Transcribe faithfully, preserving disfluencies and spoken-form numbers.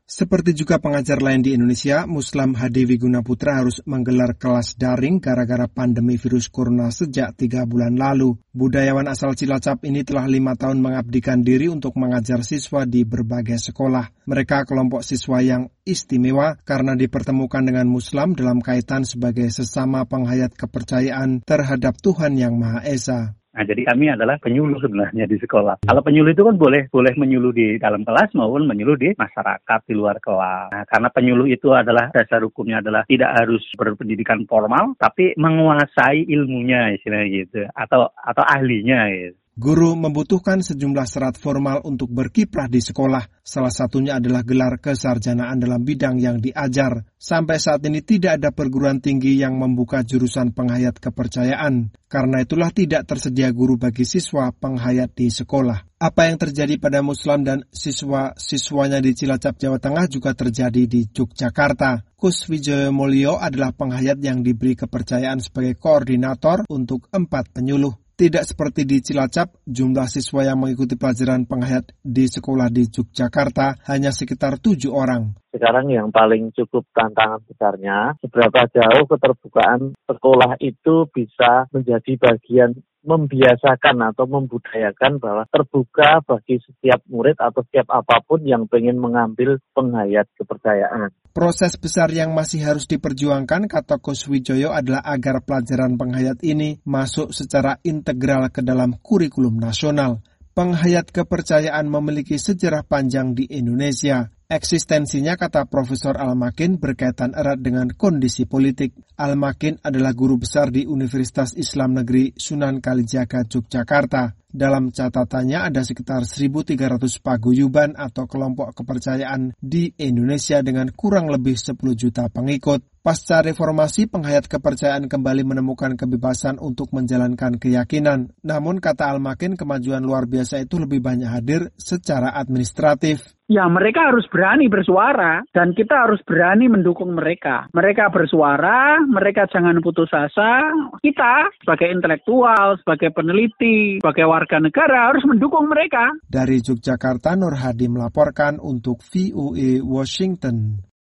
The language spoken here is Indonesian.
Seperti juga pengajar lain di Indonesia, Muslam Hadi Wiguna Putra harus menggelar kelas daring gara-gara pandemi virus corona sejak tiga bulan lalu. Budayawan asal Cilacap ini telah lima tahun mengabdikan diri untuk mengajar siswa di berbagai sekolah. Mereka kelompok siswa yang istimewa karena dipertemukan dengan Muslim dalam kaitan sebagai sesama penghayat kepercayaan terhadap Tuhan Yang Maha Esa. Nah, jadi kami adalah penyuluh sebenarnya di sekolah. Kalau penyuluh itu kan boleh boleh menyuluh di dalam kelas maupun menyuluh di masyarakat di luar kelas. Nah, karena penyuluh itu adalah dasar hukumnya adalah tidak harus berpendidikan formal, tapi menguasai ilmunya istilahnya gitu, atau atau ahlinya gitu. Guru membutuhkan sejumlah syarat formal untuk berkiprah di sekolah. Salah satunya adalah gelar kesarjanaan dalam bidang yang diajar. Sampai saat ini tidak ada perguruan tinggi yang membuka jurusan penghayat kepercayaan. Karena itulah tidak tersedia guru bagi siswa penghayat di sekolah. Apa yang terjadi pada Muslim dan siswa-siswanya di Cilacap, Jawa Tengah juga terjadi di Yogyakarta. Kus Wijoyo Mulyo adalah penghayat yang diberi kepercayaan sebagai koordinator untuk empat penyuluh. Tidak seperti di Cilacap, jumlah siswa yang mengikuti pelajaran penghayat di sekolah di Yogyakarta hanya sekitar tujuh orang. Sekarang yang paling cukup tantangan besarnya, seberapa jauh keterbukaan sekolah itu bisa menjadi bagian membiasakan atau membudayakan bahwa terbuka bagi setiap murid atau setiap apapun yang ingin mengambil penghayat kepercayaan. Proses besar yang masih harus diperjuangkan, kata Kus Wijoyo, adalah agar pelajaran penghayat ini masuk secara integral ke dalam kurikulum nasional. Penghayat kepercayaan memiliki sejarah panjang di Indonesia. Eksistensinya, kata Profesor Al-Makin, berkaitan erat dengan kondisi politik. Al-Makin adalah guru besar di Universitas Islam Negeri Sunan Kalijaga, Yogyakarta. Dalam catatannya ada sekitar seribu tiga ratus paguyuban atau kelompok kepercayaan di Indonesia dengan kurang lebih sepuluh juta pengikut. Pasca reformasi, penghayat kepercayaan kembali menemukan kebebasan untuk menjalankan keyakinan. Namun, kata Al-Makin, kemajuan luar biasa itu lebih banyak hadir secara administratif. Ya, mereka harus berani bersuara dan kita harus berani mendukung mereka. Mereka bersuara, mereka jangan putus asa. Kita sebagai intelektual, sebagai peneliti, sebagai warga negara harus mendukung mereka. Dari Yogyakarta, Nur Hadi melaporkan untuk V O A Washington.